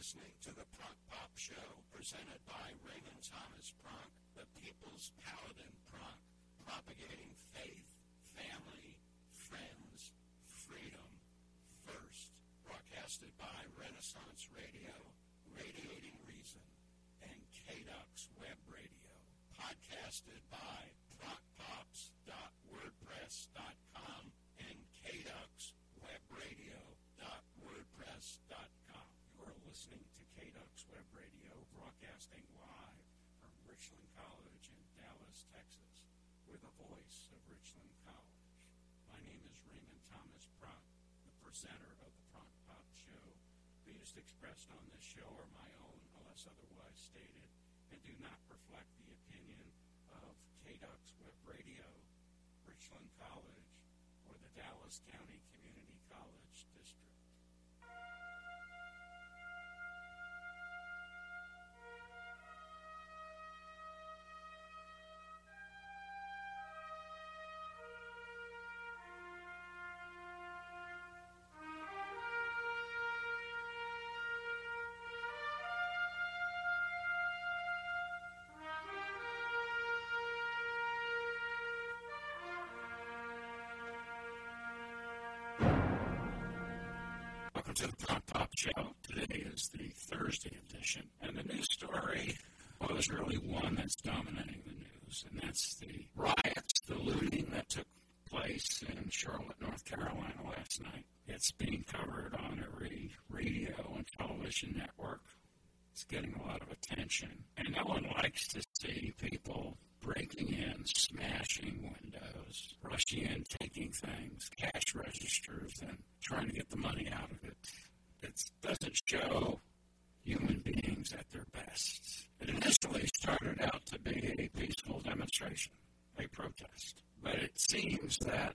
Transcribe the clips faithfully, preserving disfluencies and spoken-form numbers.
listening to the Prunk Pop Show, presented by Raymond Thomas Prunk, the People's Paladin Prunk, propagating faith, family, friends, freedom, first. Broadcasted by Renaissance Radio, Radiating Reason, and K D U X Web Radio. Podcasted by prunk pops dot wordpress dot com and K D U X Web Radio dot wordpress dot com. You are listening to K D U X Web Radio, broadcasting live from Richland College in Dallas, Texas, with the voice of Richland College. My name is Raymond Thomas Prunk, the presenter of the Prunk Pop Show. Views expressed on this show are my own, unless otherwise stated, and do not reflect the opinion of K D U X Web Radio, Richland College, or the Dallas County Community College District. To the Prunk Pop Show. Today is the Thursday edition, and the news story, well, is really one that's dominating the news, and that's the riots, the looting that took place in Charlotte, North Carolina last night. It's being covered on every radio and television network. It's getting a lot of attention, and no one likes to see people breaking in, smashing windows, rushing in, taking things, cash registers, and trying to get the money out of it. It doesn't show human beings at their best. It initially started out to be a peaceful demonstration, a protest. But it seems that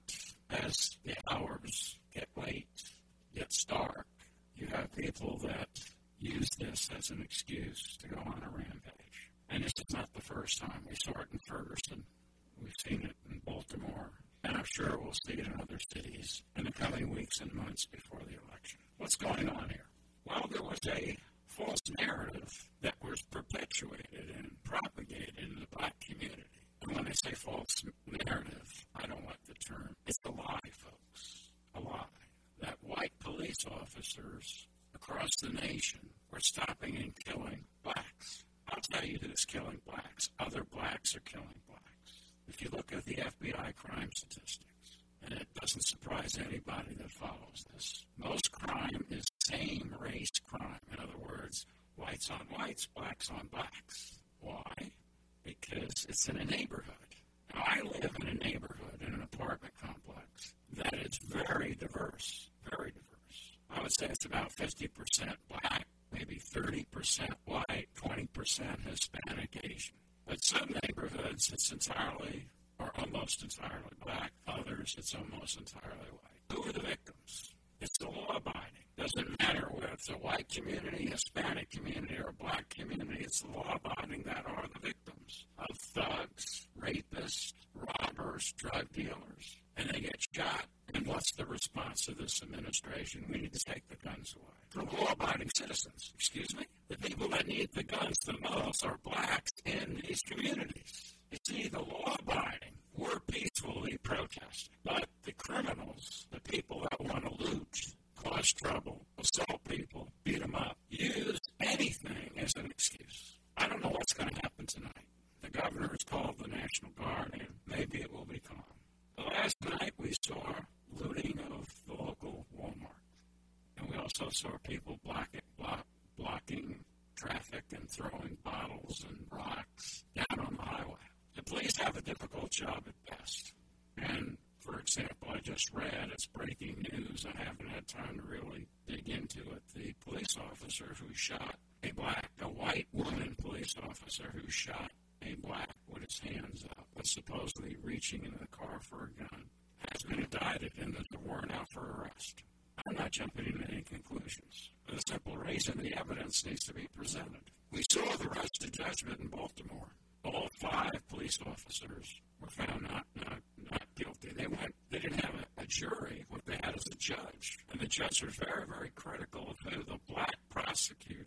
as the hours get late, gets dark, you have people that use this as an excuse to go on a rampage. And this is not the first time. We saw it in Ferguson. We've seen it in Baltimore. And I'm sure we'll see it in other cities in the coming weeks and months before the election. What's going on here? Well, there was a false narrative that was perpetuated and propagated in the black community. And when I say false narrative, I don't like the term. It's a lie, folks. A lie. That white police officers across the nation were stopping and killing blacks. I'll tell you who's killing blacks. Other blacks are killing blacks. If you look at the F B I crime statistics, and it doesn't surprise anybody that follows this, most crime is same-race crime. In other words, whites on whites, blacks on blacks. Why? Because it's in a neighborhood. Now, I live in a neighborhood, in an apartment complex, that is very diverse, very diverse. I would say it's about fifty percent black, maybe thirty percent white, twenty percent Hispanic, Asian. But some neighborhoods, it's entirely or almost entirely black. Others, it's almost entirely white. Who are the victims? It's the law-abiding. Doesn't matter whether it's a white community, Hispanic community, or black community. It's the law-abiding that are the victims of thugs, rapists, robbers, drug dealers. And they get shot. And what's the response of this administration? We need to take the guns away. From law-abiding citizens, excuse me. The people that need the guns the most are blacks in these communities. You see, the law-abiding, we're peacefully protesting. But the criminals, the people that want to loot, cause trouble, assault people, beat them up, use anything as an excuse. I don't know what's going to happen tonight. The governor has called the National Guard, and maybe it will be calm. Last night we saw looting of the local Walmart. And we also saw people blocking, block, blocking traffic and throwing bottles and rocks down on the highway. The police have a difficult job at best. And, for example, I just read, it's breaking news, I haven't had time to really dig into it, the police officer who shot a black, a white woman police officer who shot a black with his hands up, was supposedly reaching into the car for a gun, has been indicted and there's a warrant out for arrest. I'm not jumping into any conclusions. For the simple reason the evidence needs to be presented. We saw the rush to judgment in Baltimore. All five police officers were found not, not, not guilty. They went. They didn't have a, a jury. What they had is a judge. And the judge was very, very critical of who the black prosecutor,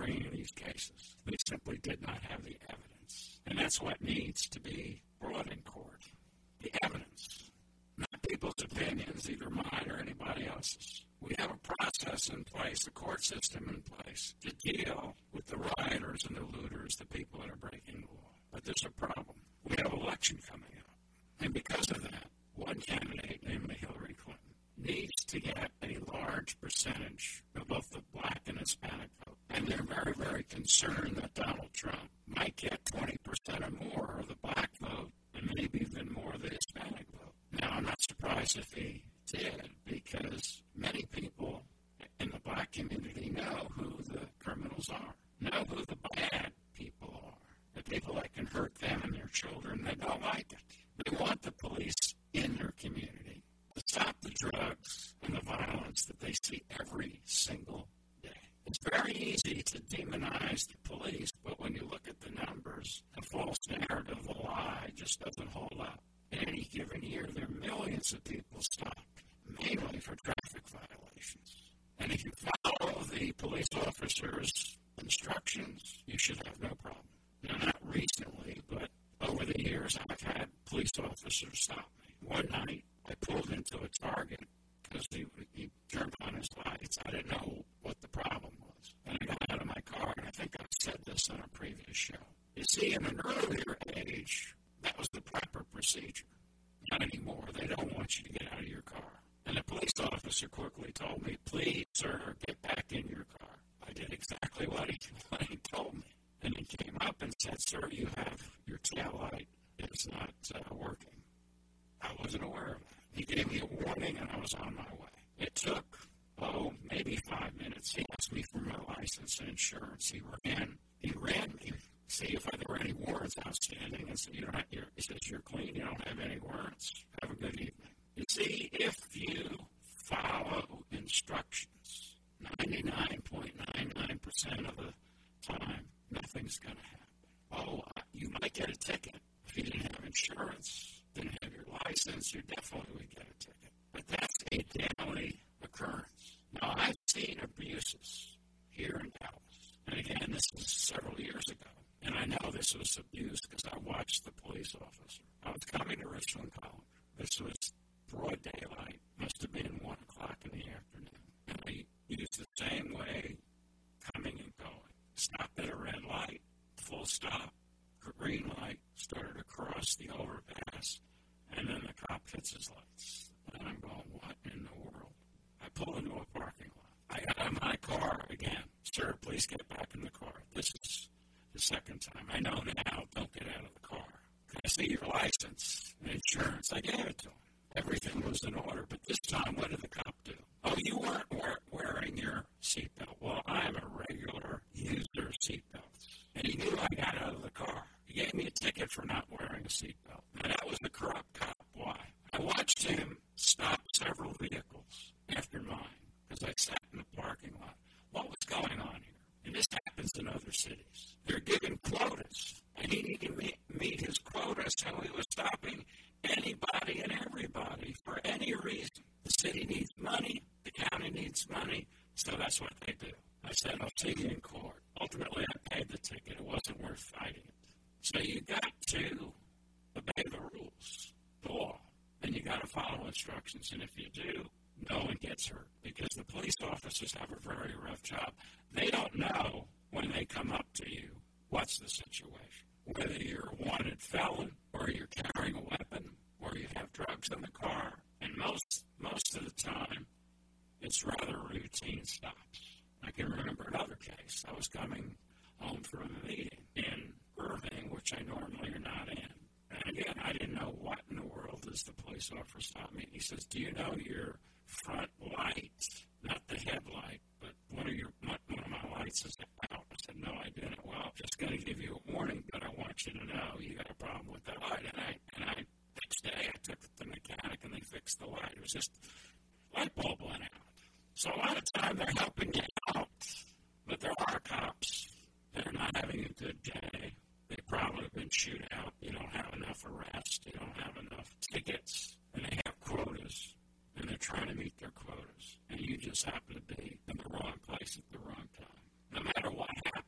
bringing these cases. They simply did not have the evidence. And that's what needs to be brought in court. The evidence, not people's opinions, either mine or anybody else's. We have a process in place, a court system in place, to deal with the rioters and the looters, the people that are breaking the law. But there's a problem. We have an election coming up. And because of that, one candidate, namely Hillary Clinton, needs to get a large percentage of both the black and Hispanic vote. And they're very, very concerned that Donald Trump might get twenty percent or more of the black vote and maybe even more of the Hispanic vote. Now, I'm not surprised if he did, because many people in the black community know who the criminals are, know who the bad people are, the people that can hurt them and their children. They don't like it. They want the police in their community to stop the drugs and the violence that they see every single day. It's very easy to demonize the police, but when you look at the numbers, the false narrative, the lie just doesn't hold up. In any given year, there are millions of people stopped, mainly for traffic violations. And if you follow the police officer's instructions, you should have no problem. Now, not recently, but over the years, I've had police officers stop me. One night, I pulled into a Target because he, he turned on his lights. I didn't know what the problem was. And I got out of my car, and I think I've said this on a previous show. You see, in an earlier age, that was the proper procedure. Not anymore. They don't want you to get out of your car. And the police officer quickly told me, please, sir, get back in your car. I did exactly what he, what he told me. And he came up and said, sir, you have your tail light is not uh, working. I wasn't aware of that. He gave me a warning, and I was on my way. It took, oh, maybe five minutes. He asked me for my license and insurance. He ran. He ran me. See if there were any warrants outstanding. And said, you don't have, you're, he says, you're clean. You don't have any warrants. Have a good evening. You see, if you follow instructions, ninety-nine point nine nine percent of the time, nothing's going to happen. Oh, you might get a ticket. If you didn't have insurance, didn't have your license, you definitely would get a ticket. But that's a daily occurrence. Now, I've seen abuses here in Dallas. And again, this was several years ago. And I know this was abuse because I watched the police officer. I was coming to Richland College. This was broad daylight. Must have been one o'clock in the afternoon. And I used the same way coming and going. Stopped at a red light, full stop, green light, started to cross the overpass, and then the cop hits his lights. And I'm going, what in the world? I pull into a parking lot. I got out of my car again. Sir, please get back in the car. This is the second time. I know now, don't get out of the car. Can I see your license and insurance? I gave it to him. Everything was in order, but this time, what did the cop do? Oh, you weren't wear- wearing your seatbelt. Well, I'm a regular user of seatbelts. And he knew I got out of the car. He gave me a ticket for not wearing a seatbelt. Now, that was the corrupt cop. Why? I watched him stop several vehicles after mine because I sat in the parking lot. What was going on here? And this happens in other cities. They're giving quotas, and he needed to meet, meet his quota, so he was stopping anybody and everybody for any reason. The city needs money, the county needs money, so that's what they do. I said, I'll see you in court. Ultimately, I paid the ticket. It wasn't worth fighting it. So you got to obey the rules, the law, and you got to follow instructions. And if you do, no one gets hurt because the police officers have a very rough job. They don't know when they come up to you what's the situation, whether you're a wanted felon or you're carrying a weapon or you have drugs in the car. And most most of the time, it's rather routine stops. I can remember another case. I was coming home from a meeting in Irving, which I normally are not in. And again, I didn't know what in the world is the police officer stopped me. He says, do you know your front light, not the headlight, but one of your one of my lights is out? I said, no, I didn't. Well, I'm just going to give you a warning, but I want you to know you got a problem with that light. And I, and I, next day, I took it to the mechanic and they fixed the light. It was just light bulb went out. So a lot of time they're helping you out, but there are cops that are not having a good day. They probably have been chewed out. You don't have enough arrests. You don't have enough tickets. And they have quotas, and they're trying to meet their quotas. And you just happen to be in the wrong place at the wrong time. No matter what happens.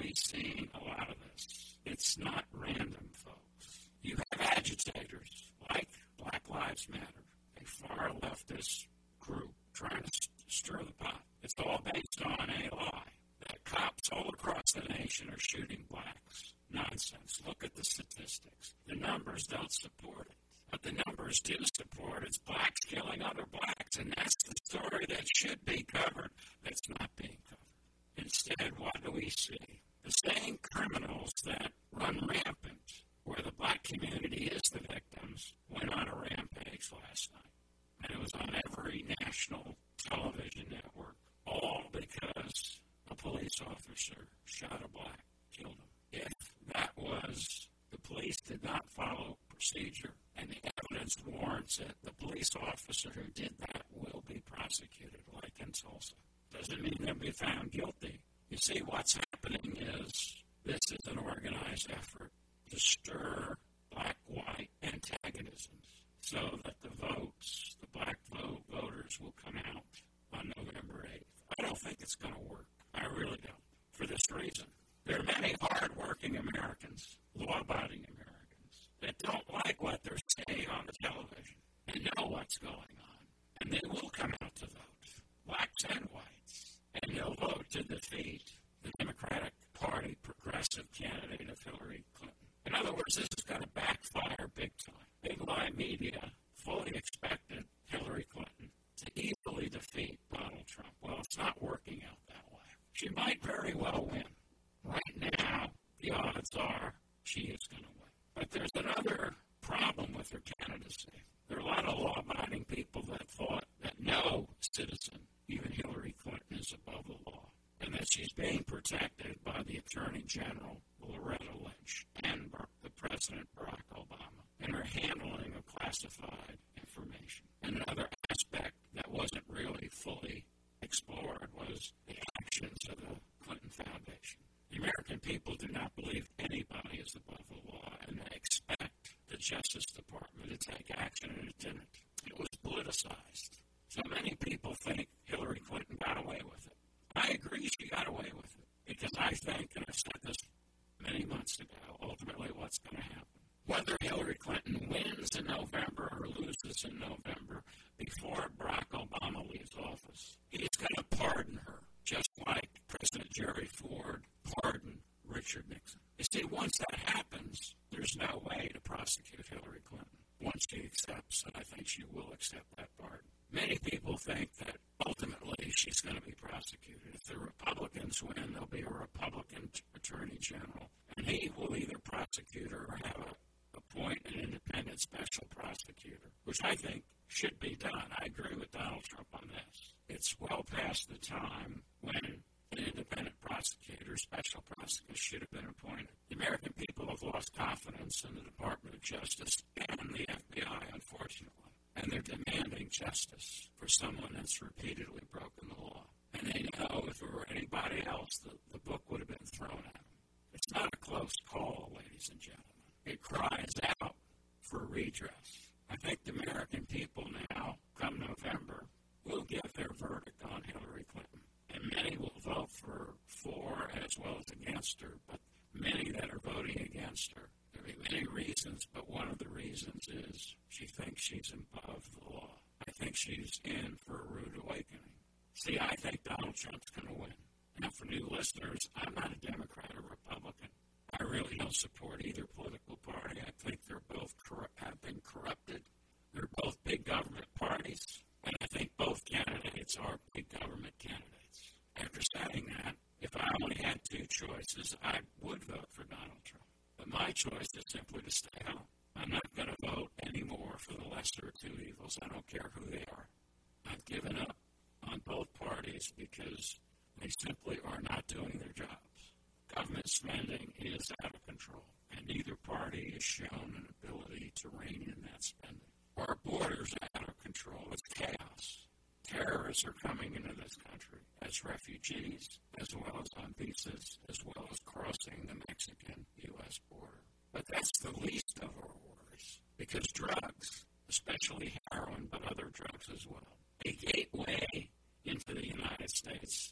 really seeing a lot of this. It's not random, folks. You have agitators like Black Lives Matter, a far leftist group trying to st- stir the pot. It's all based on a lie that cops all across the nation are shooting blacks. Nonsense. Look at the statistics. The numbers don't support it. But the numbers do support it's blacks killing other blacks, and that's the story that should be covered that's not being covered. Instead, what do we see? The same criminals that run rampant where the black community is the victims went on a rampage last night. And it was on every national television network, all because a police officer shot a black, killed him. If that was, the police did not follow procedure, and the evidence warrants it, the police officer who did that will be prosecuted, like in Tulsa. Doesn't mean they'll be found guilty. You see, what's happening is this is an organized effort to stir black-white antagonisms so that the votes, the black vote voters will come out on November eighth. I don't think it's going to work. I really don't. For this reason. There are many hard-working Americans, law-abiding Americans, that don't like what they're saying on the television and know what's going on. And they will come out to vote, blacks and whites. And they'll vote to defeat the Democratic Party progressive candidate of Hillary Clinton. In other words, this is going to backfire big time. Big lie media fully expected Hillary Clinton to easily defeat Donald Trump. Well, it's not working out that way. She might very well win. Right now, the odds are she is going to win. But there's another problem with her candidacy. There are a lot of law-abiding people that thought that no citizen, even Hillary Clinton, is above the law, and that she's being protected by the Attorney General, Loretta Lynch, and the President, Barack Obama, and her handling of classified information. And another aspect that wasn't really fully explored was the actions of the Clinton Foundation. The American people do not believe anybody is above the law, and they expect the Justice Department to take action, and it didn't. It was politicized. So many people think Hillary Clinton got away with it. I agree she got away with it, because I think, and I've said this many months ago, ultimately what's going to happen. Whether Hillary Clinton wins in November or loses in November before Barack Obama leaves office, he's going to pardon her, just like President Jerry Ford pardoned Richard Nixon. You see, once that happens, there's no way to prosecute Hillary Clinton. Once she accepts, and I think she will accept that pardon. Many people think that ultimately she's going to be prosecuted. If the Republicans win, there'll be a Republican Attorney General, and he will either prosecute her or have a, appoint an independent special prosecutor, which I think should be done. I agree with Donald Trump on this. It's well past the time when an independent prosecutor, special prosecutor, should have been appointed. The American people have lost confidence in the Department of Justice and the F B I, unfortunately. And they're demanding justice for someone that's repeatedly broken the law. And they know if it were anybody else, the, the book would have been thrown at them. It's not a close call, ladies and gentlemen. It cries out for redress. I think the American people now, come November, will give their verdict on Hillary Clinton. And many will vote for, for as well as against her, but many that are voting against her. There will be many reasons, but one of the reasons is she thinks she's above the law. I think she's in for a rude awakening. See, I think Donald Trump's going to win. Now, for new listeners, I'm not a Democrat or Republican. I really don't support either political party. I think they're both corrupt, have been corrupted. They're both big government parties, and I think both candidates are big government candidates. After saying that, if I only had two choices, I would vote for Donald Trump. But my choice is simply to stay home. I'm not going to vote anymore for the lesser of two evils. I don't care who they are. I've given up on both parties because they simply are not doing their jobs. Government spending is out of control, and neither party has shown an ability to rein in that spending. Our borders are out of control. It's chaos. Terrorists are coming into this country as refugees, as well as on visas, as well as crossing the Mexican-U S border. But that's the least of our worries, because drugs, especially heroin, but other drugs as well, a gateway into the United States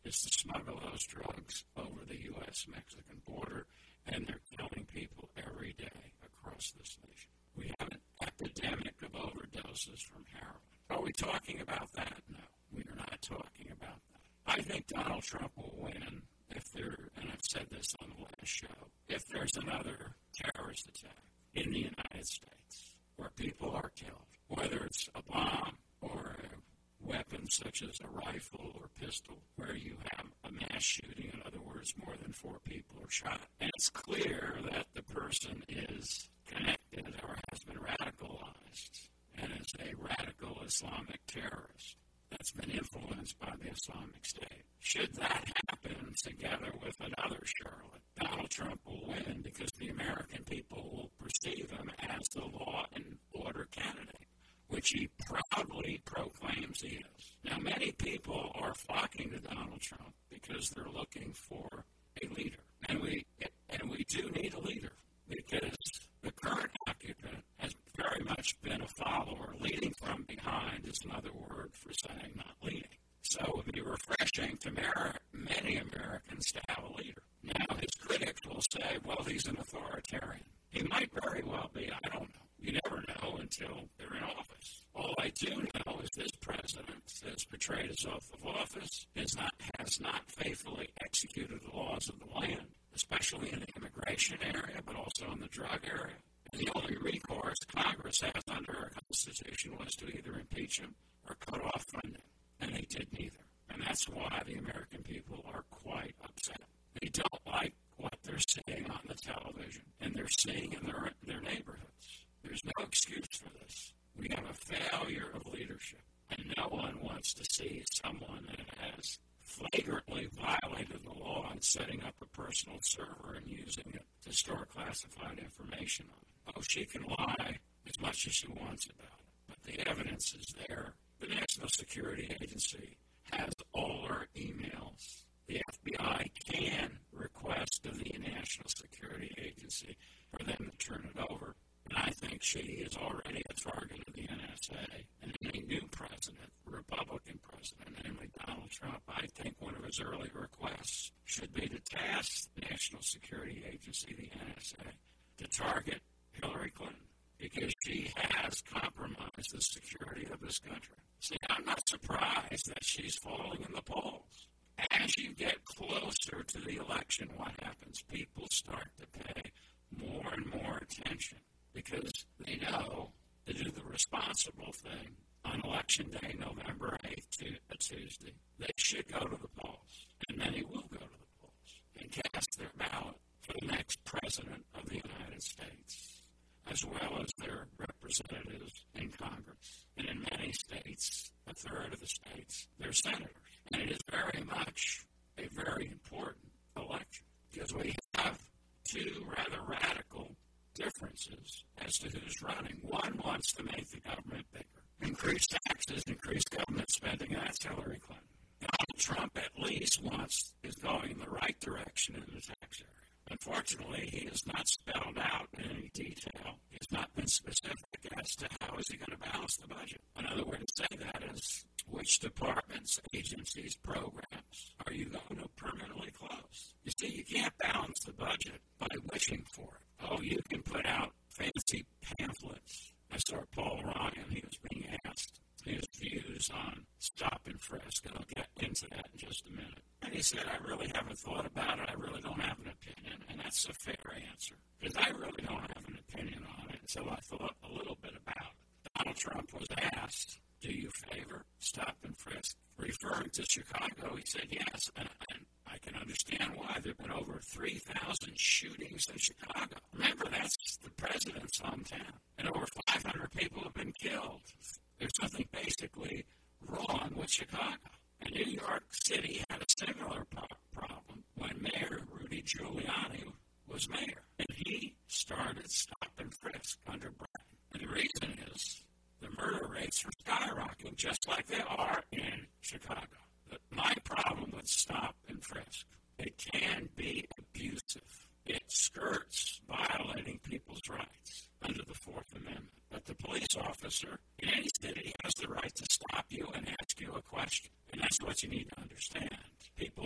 is to smuggle those drugs over the U S Mexican border, and they're killing people every day across this nation. We have an epidemic of overdoses from heroin. Are we talking about that? No, we are not talking about that. I think Donald Trump will win if there, and I've said this on the last show, if there's another terrorist attack in the United States where people are killed, whether it's a bomb or a weapon such as a rifle or pistol, where you have a mass shooting, in other words, more than four people are shot, and it's clear that the person is connected or has been radicalized and is a radical Islamic terrorist that's been influenced by the Islamic State. Should that happen together with another Charlotte, Donald Trump will win because the American people will perceive him as the law and order candidate, which he proudly proclaims he is. Now, many people are flocking to Donald Trump because they're looking for a leader. And we and we do need a leader because the current occupant has very much been a follower. Leading from behind is another word for saying not leading. So it would be refreshing to many Americans to have a leader. Now, his critics will say, well, he's an authoritarian. He might very well be. I don't know. You never know until they're in office. All I do know is this president has betrayed his oath of office, has not, has not faithfully executed the laws of the land, especially in the immigration area, but also in the drug area. And the only recourse Congress has under our Constitution was to either impeach him or cut off funding. And they did neither. And that's why the American people are quite upset. They don't like what they're seeing on the television and they're seeing in their, their neighborhoods. There's no excuse for this. We have a failure of leadership, and no one wants to see someone that has flagrantly violated the law and setting up a personal server and using it to store classified information on it. Oh, she can lie as much as she wants about it, but the evidence is there. The National Security Agency has all our emails. The F B I can request of the National Security Agency for them to turn it over. And I think she is already a target of the N S A. And any new president, Republican president, namely Donald Trump, I think one of his early requests should be to task the National Security Agency, the N S A, to target Hillary Clinton because she has compromised the security of this country. See, I'm not surprised that she's falling in the polls. As you get closer to the election, what happens? People start to pay more and more attention because they know to do the responsible thing on Election Day, November eighth, a Tuesday. They should go to the polls, and many will go to the polls and cast their ballot for the next president of the United States, as well as their representatives in Congress. And in many states, a third of the states, they're senators. And it is very much a very important election because we have two rather radical differences as to who's running. One wants to make the government bigger, increase taxes, increase government spending, and that's Hillary Clinton. Donald Trump at least wants is going in the right direction in the tax area. Unfortunately, he has not spelled out in any detail. He has not been specific as to how is he going to balance the budget. Another way to say that is which departments, agencies, programs are you going to permanently close? You see, you can't balance the budget by wishing for it. Oh, you can put out fancy pamphlets. I saw Paul Ryan. He was being asked his views on stop and frisk, and I'll get into that in just a minute. And he said, I really haven't thought about it. I really don't have an opinion. And that's a fair answer, because I really don't have an opinion on it until I thought a little bit about it. Donald Trump was asked, do you favor stop and frisk? Referring to Chicago, he said yes, and, and I can understand why. There have been over three thousand shootings in Chicago. Remember, that's the president's hometown, and over five hundred people have been killed. There's something basically wrong with Chicago. And New York City had a similar pro- problem when Mayor Rudy Giuliani was mayor. And he started stop and frisk under Biden. And the reason is the murder rates are skyrocketing just like they are in Chicago. But my problem with stop and frisk, it can be abusive. It skirts violating people's rights under the Fourth Amendment. But the police officer in any city has the right to stop you and ask you a question. And that's what you need to understand. People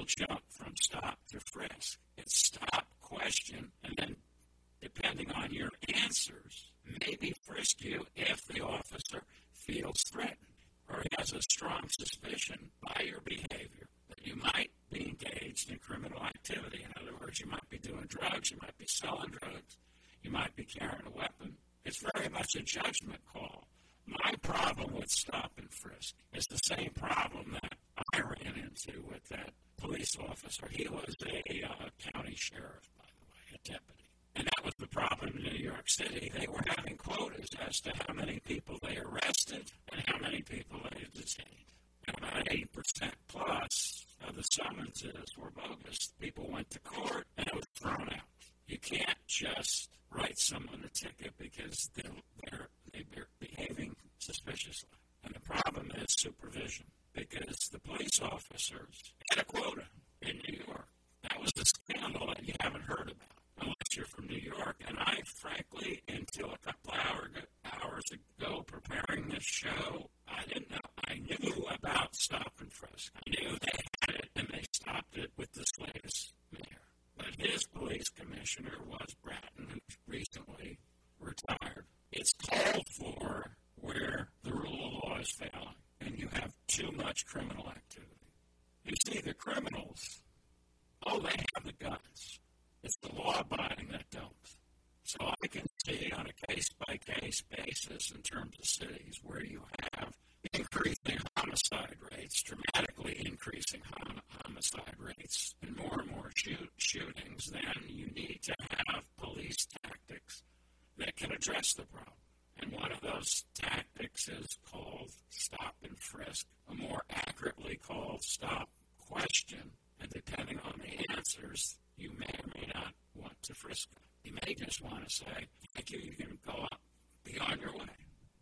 jump from stop to frisk. It's stop, question, and then depending on your answers, maybe frisk you if the officer feels threatened or has a strong suspicion by your behavior that you might be engaged in criminal activity. In other words, you might be doing drugs, you might be selling drugs, you might be carrying a weapon. It's very much a judgment call. My problem with stop and frisk is the same problem that I ran into with that police officer. He was a uh, county sheriff, by the way, a deputy. And that was the problem in New York City. They were having quotas as to how many people they arrested and how many people they detained. And about eighty percent plus of the summonses were bogus. People went to court and it was thrown out. You can't just write someone a ticket because they're, they're, they're behaving suspiciously. And the problem is supervision, because the police officers had a quota in New York. That was a scandal that you haven't heard about unless you're from New York. And I, frankly, until a couple hour, hours ago preparing this show, I didn't know. I knew about stop and frisk. I knew they had it, and they stopped it with this latest mayor. But his police commissioner was Bratton, who recently retired. It's called for where the rule of law is failing, and you have too much criminal activity. You see, the criminals, oh, they have the guns. It's the law-abiding that don't. So I can see on a case-by-case basis in terms of cities where you have increasing homicide rates, dramatically increasing hom- homicide rates, and more and more shoot- shootings, then you need to have police tactics that can address the problem. And one of those tactics is called stop and frisk, or more accurately called stop, question, and depending on the answers, you may or may not want to frisk them. You may just want to say, thank you, you can go up, be on your way.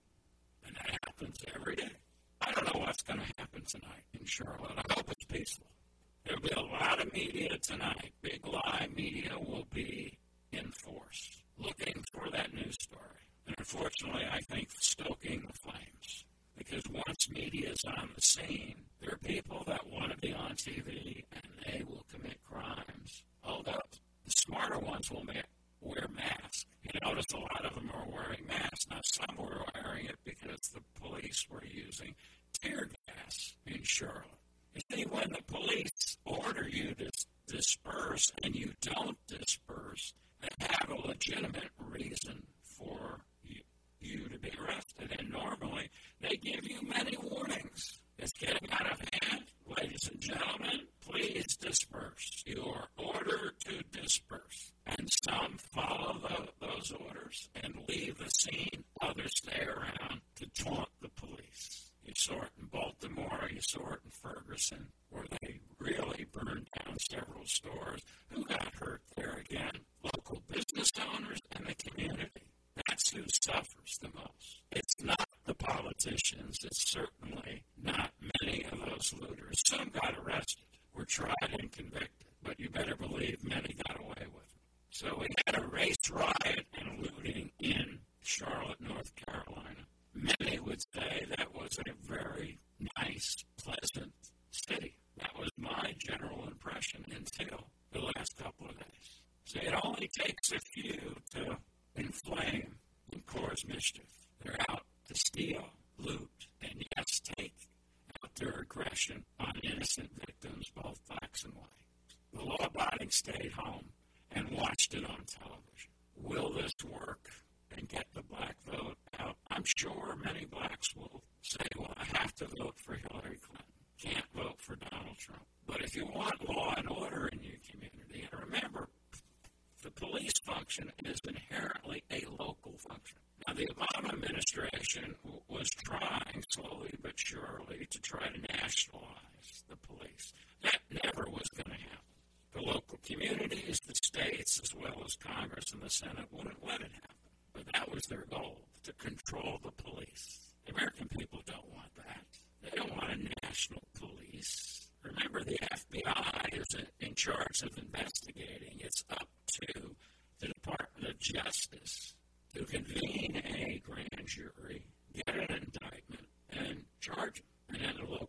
And that happens every day. I don't know what's going to happen tonight in Charlotte. I hope it's peaceful. There'll be a lot of media tonight. Big lie media will be in force, looking for that news story. And unfortunately, I think stoking the flames. Because once media is on the scene, there are people that want to be on T V and they will commit crimes. Although the smarter ones will make, wear masks. You notice a lot of them are wearing masks. Now, some were wearing it because the police were using tear gas in Charlotte. You see, when the police order you to disperse and you don't disperse, they have a legitimate reason for you, you to be arrested. And normally, they give you many warnings. It's getting out of hand. Ladies and gentlemen, please disperse. You are ordered to disperse. And some follow the, those orders and leave the scene. Others stay around to taunt the police. You saw it in Baltimore. You saw it in Ferguson, where they really burned down several stores. Who got hurt there again? Local business owners and the community. That's who suffers the most. It's not the politicians. It's certainly not many of those looters. Some got arrested, were tried and convicted, but you better believe many got away with it. So we had a race riot and looting in Charlotte, North Carolina. Many would say that was a very nice, pleasant city. That was my general impression until the last couple of days. So it only takes a few to inflame and cause mischief. They're out to steal, loot, and yes, take out their aggression on innocent victims, both blacks and whites. The law-abiding stayed home and watched it on television. Will this work and get the black vote out? I'm sure many blacks will say, well, I have to vote for Hillary Clinton. Can't vote for Donald Trump. But if you want law and order in your community, and remember, the police function is inherently a local function. Now, the Obama administration w- was trying slowly but surely to try to nationalize the police. That never was going to happen. The local communities, the states, as well as Congress and the Senate wouldn't let it happen. But that was their goal, to control the police. The American people don't want that. They don't want a national police. Remember, the F B I is in charge of investigating. It's up to the Department of Justice to convene a grand jury, get an indictment, and charge them. And then the local police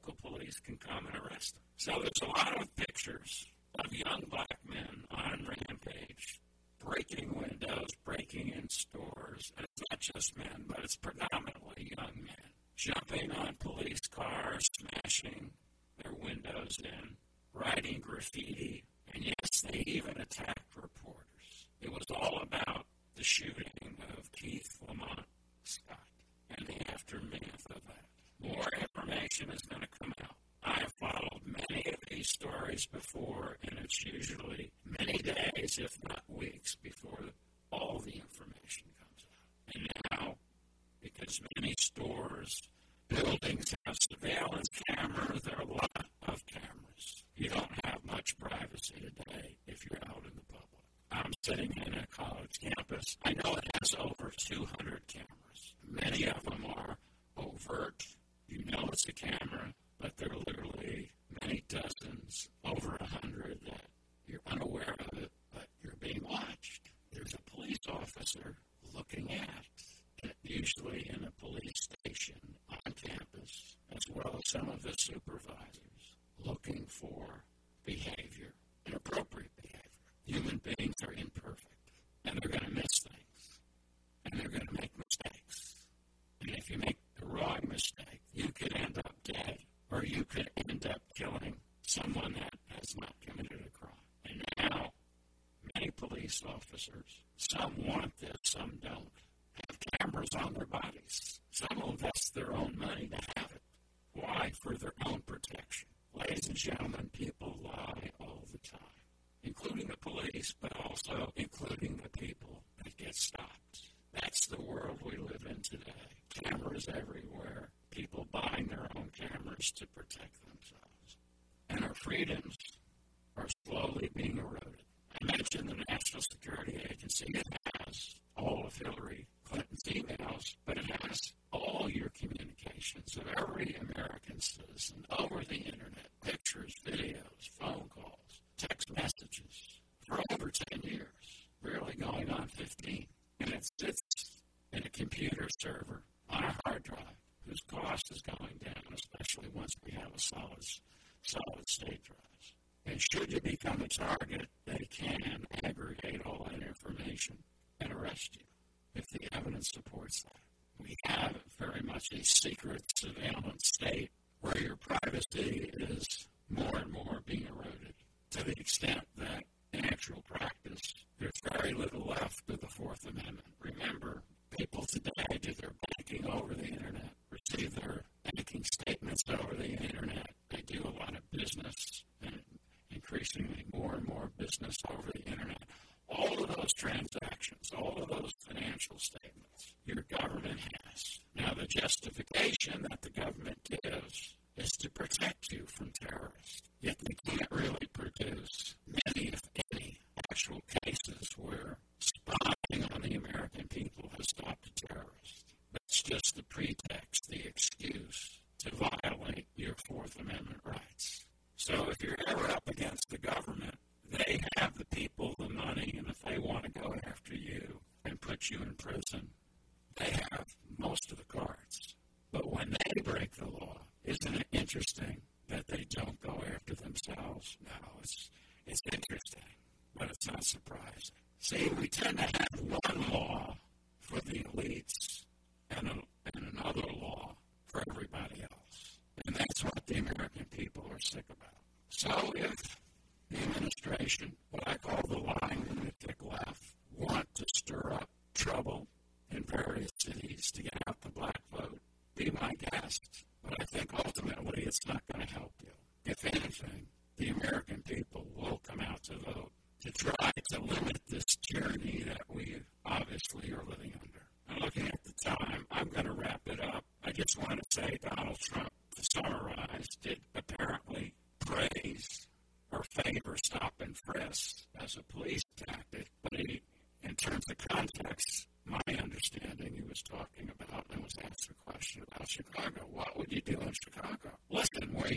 police can come and arrest them. So there's a lot of pictures of young black men on rampage, breaking windows, breaking in stores. And it's not just men, but it's predominantly young men, jumping on police cars, smashing their windows in, writing graffiti, and yes, they even attacked reporters. It was all about the shooting of Keith Lamont Scott and the aftermath of that. More information is going to come out. I have followed many of these stories before, and it's usually many days, if not weeks, before all the information comes out. And now, because many stores, buildings have surveillance cameras, there are a lot of cameras. You don't have much privacy today if you're out in the public. I'm sitting in a college campus. I know it has over two hundred cameras. Many of them are overt. You know it's a camera, but there are literally many dozens, over a hundred, that you're unaware of it, but you're being watched. There's a police officer looking at, usually in a police station on campus, as well as some of the supervisors, looking for behavior, inappropriate behavior. Human beings are imperfect, and they're going to miss things, and they're going to make mistakes. And if you make the wrong mistake, you could end up dead, or you could end up killing someone that has not committed a crime. And now, many police officers, some want this, some don't, have cameras on their bodies. Some will invest their own money to have it. Why? For their own protection. Ladies and gentlemen, people lie all the time, including the police, but also including the people that get stopped. That's the world we live in today. Cameras everywhere. People buying their own cameras to protect themselves. And our freedoms are slowly being eroded. I mentioned the National Security Agency. It has all of Hillary Clinton's emails, but it has all your communications of every American citizen over the internet, pictures, videos, phone calls, text messages, for over ten years, really going on fifteen. And it sits in a computer server on a hard drive whose cost is going down, especially once we have a solid, solid state drives. And should you become a target, they can aggregate all that information and arrest you if the evidence supports that. We have very much a secret surveillance state where your privacy is more and more being eroded to the extent that in actual practice, there's very little left of the Fourth Amendment. Remember, people today do their banking over the internet, receive their banking statements over the internet. They do a lot of business, and increasingly more and more business over the internet. All of those transactions, all of those financial statements, your government has. Now, the justification that the government gives is to protect you from terrorists. Yet they can't really produce many, if any, actual cases where spying on the American people has stopped a terrorist. That's just the pretext, the excuse to violate your Fourth Amendment rights. So if you're ever up against the government, they have the people, the money, and if they want to go after you and put you in prison, they have most of the cards. But when they break the law, isn't it interesting that they don't go after themselves? No, it's, it's interesting, but it's not surprising. See, we tend to have one law for the elites and, a, and another law for everybody else. And that's what the American people are sick about. So if the administration, what I call the lying lunatic left, want to stir up trouble in various cities to get out the black vote, be my guest. But I think ultimately it's not going to help you. If anything, the American people will come out to vote to try to limit this tyranny that we obviously are living under. And looking at the time, I'm going to wrap it up. I just want to say Donald Trump, to summarize, did apparently praise or favor stop and frisk as a police tactic, but he, in terms of context, my understanding, he was talking about and was asked a question about Chicago. What would you do in Chicago? Listen, where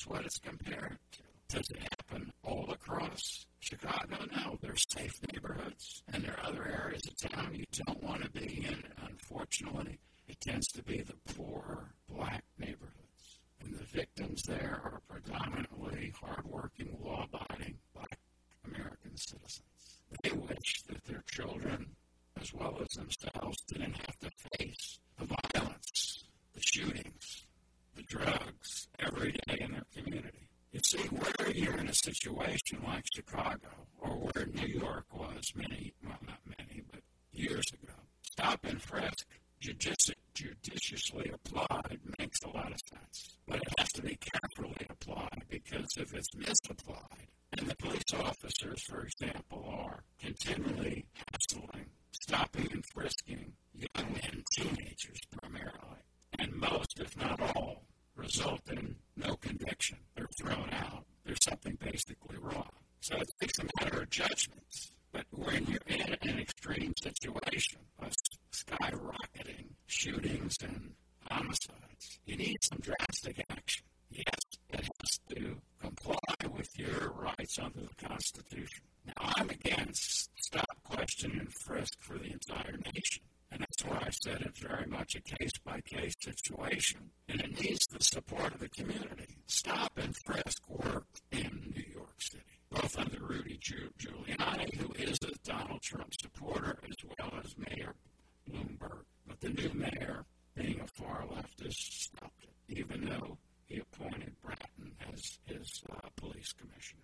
That's what it's compared to. Does it happen all across Chicago? No, there's safe neighborhoods, and there are other areas of town you don't want to be in. Unfortunately, it tends to be the poor black neighborhoods, and the victims there are predominantly hardworking, law-abiding black American citizens. They wish that their children, as well as themselves, didn't have to face the violence, the shootings, the drugs every day in their community. You see, where you're in a situation like Chicago, or where New York was many, well, not many, but years ago, stop and frisk, judici- judiciously applied, makes a lot of sense. But it has to be carefully applied, because if it's misapplied, and the police officers, for example, are continually hassling, stopping and frisking young men, teenagers primarily, and most, if not all, result in no conviction. They're thrown out. There's something basically wrong. So it takes a matter of judgments. But when you're in an extreme situation of skyrocketing shootings and homicides, you need some drastic action. Yes, it has to comply with your rights under the Constitution. Now, I'm against stop, question, and frisk for the entire nation. And that's why I said it's very much a case-by-case situation. And it needs the support of the community. Stop and frisk worked in New York City, both under Rudy Giuliani, who is a Donald Trump supporter, as well as Mayor Bloomberg. But the new mayor, being a far leftist, stopped it, even though he appointed Bratton as his uh, police commissioner.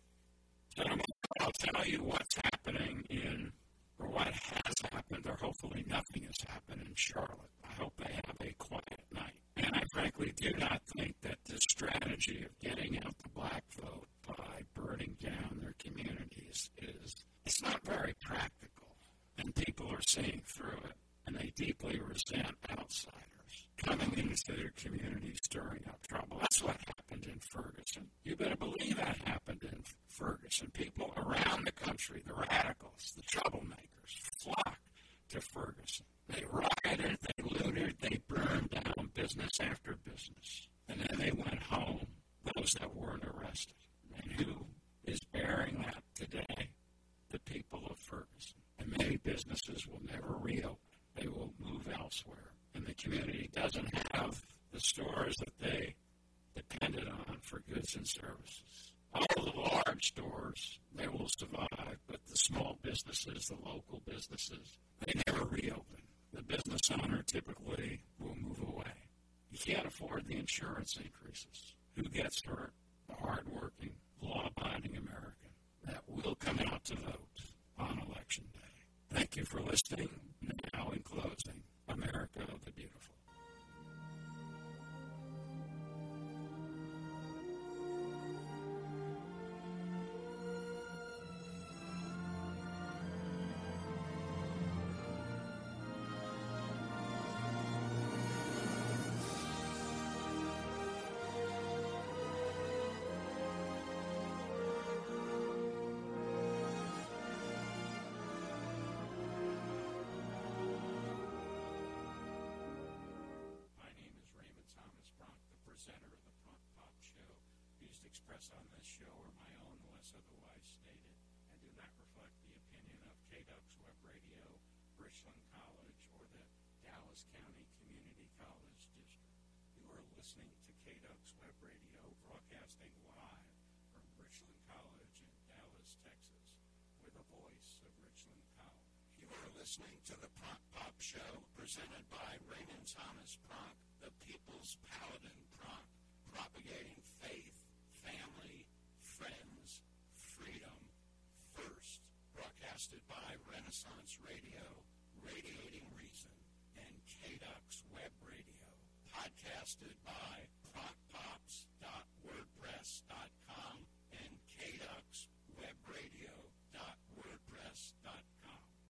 So I'll tell you what's happening in or what has happened, or hopefully nothing has happened in Charlotte. I hope they have a quiet night. And I frankly do not think that this strategy of getting out the black vote by burning down their communities is, it's not very practical. And people are seeing through it, and they deeply resent outsiders coming into their community, stirring up trouble. That's what happened in Ferguson. You better believe that happened in Ferguson. People around the country, the radicals, the troublemakers, flocked to Ferguson. They rioted, they looted, they burned down business after business. And then they went home, those that weren't arrested. And who is bearing that today? The people of Ferguson. And many businesses will never reopen. They will move elsewhere. And the community doesn't have the stores that they depended on for goods and services. All the large stores, they will survive, but the small businesses, the local businesses, they never reopen. The business owner typically will move away. You can't afford the insurance increases. Who gets hurt? The hardworking, law-abiding American that will come out to vote on Election Day. Thank you for listening. Now, in closing, America the Beautiful. On this show are my own unless otherwise stated and do not reflect the opinion of K-Ducks Web Radio, Richland College, or the Dallas County Community College District. You are listening to K-Ducks Web Radio, broadcasting live from Richland College in Dallas, Texas, with a voice of Richland College. You are listening to the Pronk Pop Show, presented by Raymond Thomas Pronk, the People's Paladin Pronk, propagating faith, family, friends, freedom, first, broadcasted by Renaissance Radio, Radiating Reason, and K-Ducks Web Radio, podcasted